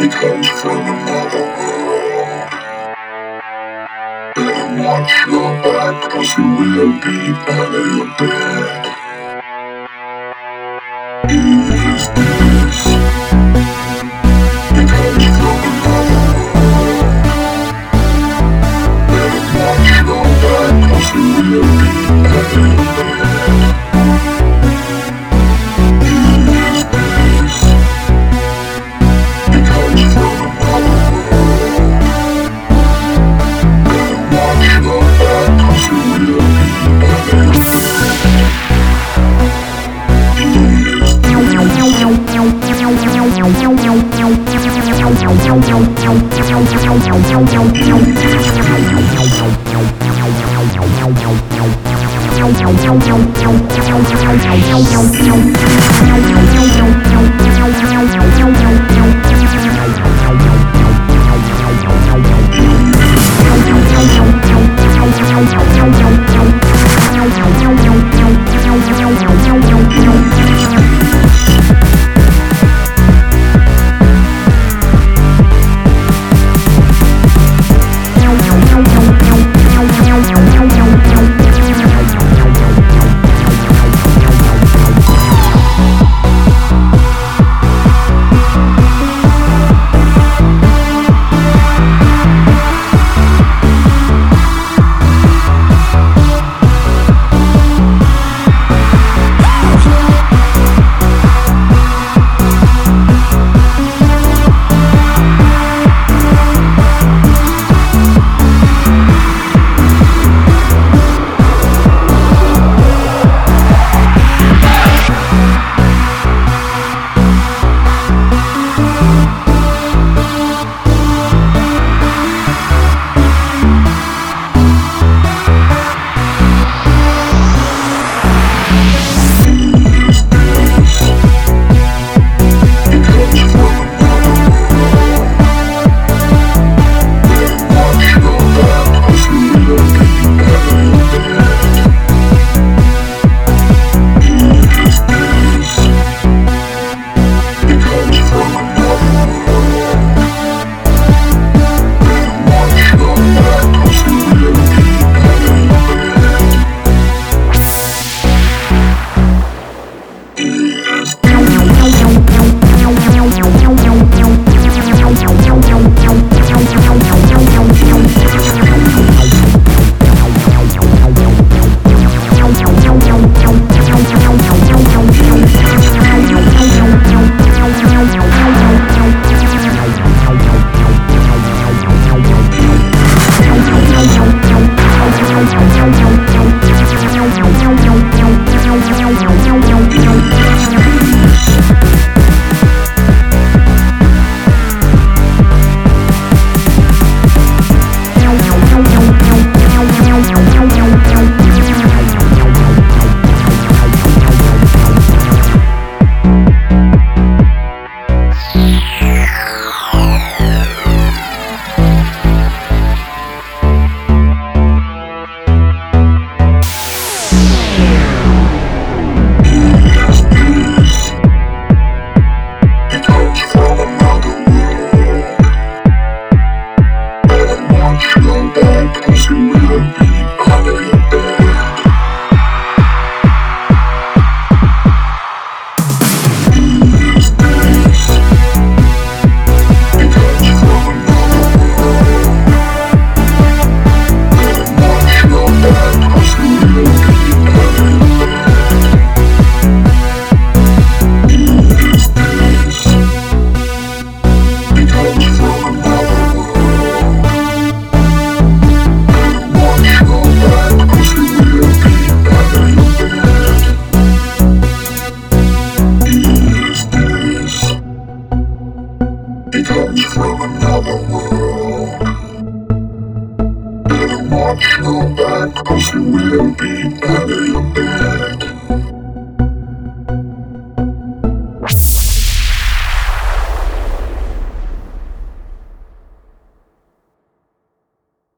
comes from another world. Better watch your back, 'cause you will be out of your bed. Is this? It comes from another world. Better watch your back, 'cause you will be out of your bed. Is this? It comes from another world. Better watch your back, 'cause you will be out of your bed. It comes from another world. Better watch your back, 'cause you will be out of your bed.